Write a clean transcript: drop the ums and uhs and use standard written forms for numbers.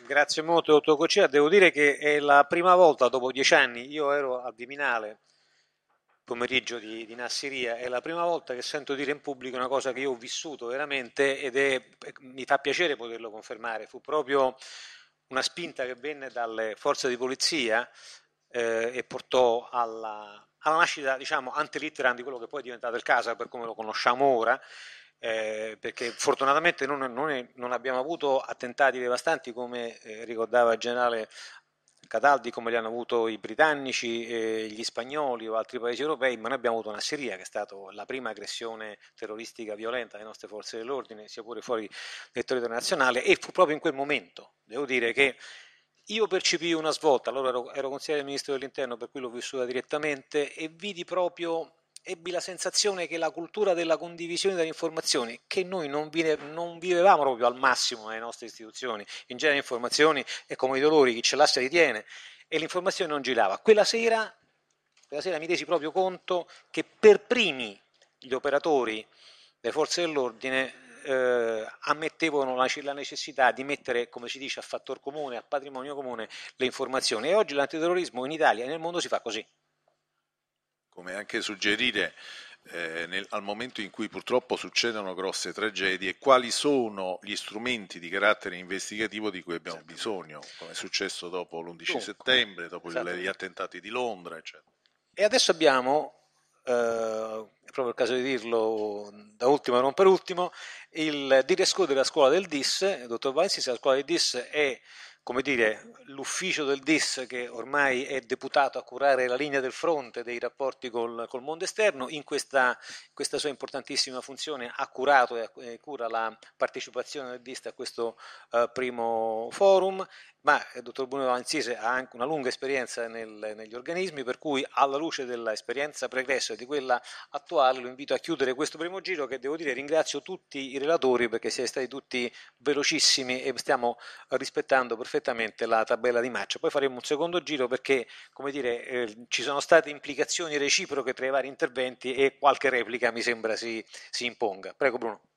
Grazie molto, dottor Coccea. Devo dire che è la prima volta dopo 10 anni, io ero al Viminale, pomeriggio di Nassiria, è la prima volta che sento dire in pubblico una cosa che io ho vissuto veramente mi fa piacere poterlo confermare. Fu proprio una spinta che venne dalle forze di polizia e portò alla nascita, diciamo, ante litteram di quello che poi è diventato il CASA per come lo conosciamo ora, perché fortunatamente non abbiamo avuto attentati devastanti come ricordava il generale Cataldi, come li hanno avuto i britannici, gli spagnoli o altri paesi europei, ma noi abbiamo avuto una Siria che è stata la prima aggressione terroristica violenta delle nostre forze dell'ordine, sia pure fuori del territorio nazionale, e fu proprio in quel momento, devo dire che io percepii una svolta, allora ero consigliere del Ministro dell'Interno, per cui l'ho vissuta direttamente e vidi proprio, ebbi la sensazione che la cultura della condivisione delle informazioni, che noi non vivevamo proprio al massimo nelle nostre istituzioni, in genere informazioni è come i dolori, chi ce l'ha se li tiene, e l'informazione non girava. Quella sera mi resi proprio conto che per primi gli operatori le forze dell'ordine ammettevano la necessità di mettere, come si dice, a fattor comune, a patrimonio comune le informazioni. E oggi l'antiterrorismo in Italia e nel mondo si fa così. Come anche suggerire al momento in cui purtroppo succedono grosse tragedie, quali sono gli strumenti di carattere investigativo di cui abbiamo bisogno, come è successo dopo l'11 Dunque, settembre, dopo gli esattamente. attentati di Londra, eccetera. E adesso abbiamo, è proprio il caso di dirlo da ultimo e non per ultimo, il diresco della scuola del DIS, il dottor Valensis. La scuola del DIS è, come dire, l'ufficio del DIS che ormai è deputato a curare la linea del fronte dei rapporti col mondo esterno. In questa sua importantissima funzione ha curato e cura la partecipazione del DIS a questo primo forum, ma il dottor Bruno Valensis ha anche una lunga esperienza negli organismi, per cui alla luce dell'esperienza pregressa e di quella attuale lo invito a chiudere questo primo giro, che devo dire ringrazio tutti i relatori perché siete stati tutti velocissimi e stiamo rispettando perfettamente la tabella di marcia. Poi faremo un secondo giro perché, come dire, ci sono state implicazioni reciproche tra i vari interventi e qualche replica mi sembra si imponga. Prego Bruno.